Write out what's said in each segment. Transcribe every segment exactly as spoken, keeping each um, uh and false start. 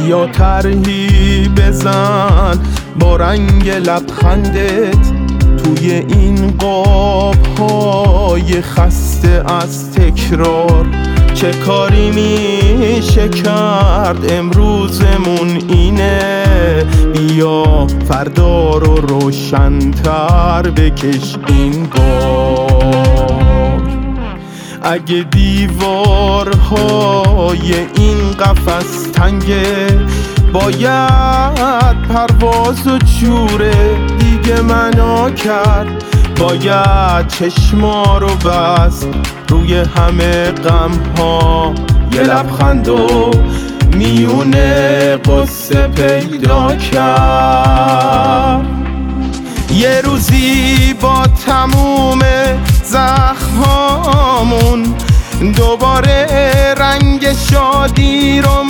بیا طرحی بزن با رنگ لبخندت توی این قاب‌های خسته از تکرار. چه کاری میشه کرد امروزمون اینه، بیا فردا رو روشن‌تر بکش این بار. اگه دیوارهای این قفس تنگه باید پرواز و جوره دیگه منو کرد، باید چشما رو بست روی همه غم ها، یه لبخند و میونه قصه پیدا کرد. یه روزی با تموم زخمامون دوباره رنگ شادی رو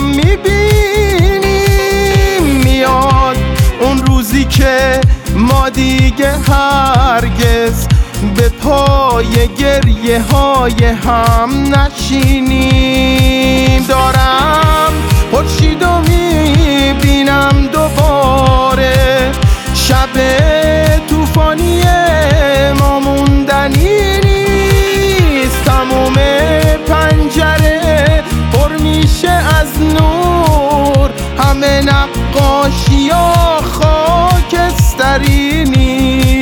میبینیم، میاد اون روزی که ما دیگه هرگز به پای گریه های هم نشینیم. دارم خورشید رو میبینم دوباره، شب طوفانی ما موندنی نیست، تموم پنجره پر میشه از نور، همه نقاشی ها خاکستری نیست.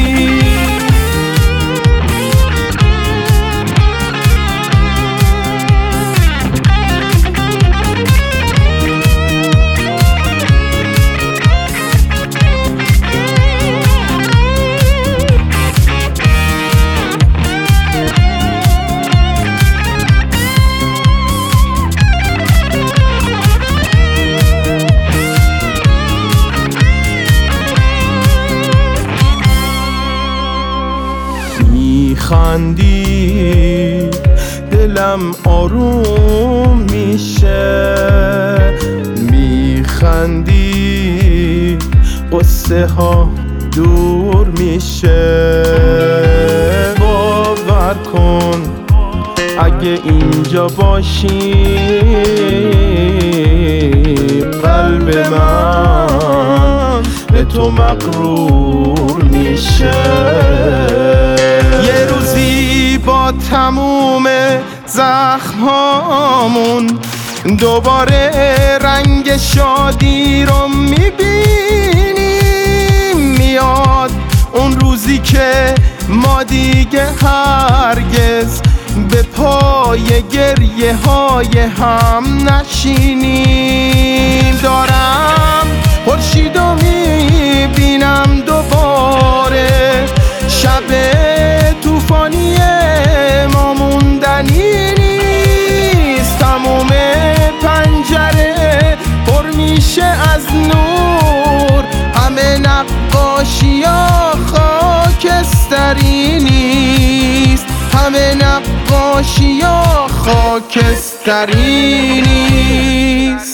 میخندی دلم آروم میشه، میخندی قصه ها دور میشه. باور کن اگه اینجا باشی قلب من به تو مغرور میشه. یه روزی با تموم زخمامون دوباره رنگ شادی رو میبینیم، میاد اون روزی که ما دیگه هرگز به پای گریه های هم نشینیم. دارم خورشید رو میبینم دوباره، شب طوفانی ما موندنی نیست، تموم پنجره پر میشه از نور، همه نقاشی ها خاکستری نیست، همه نقاشی ها خاکستری نیست.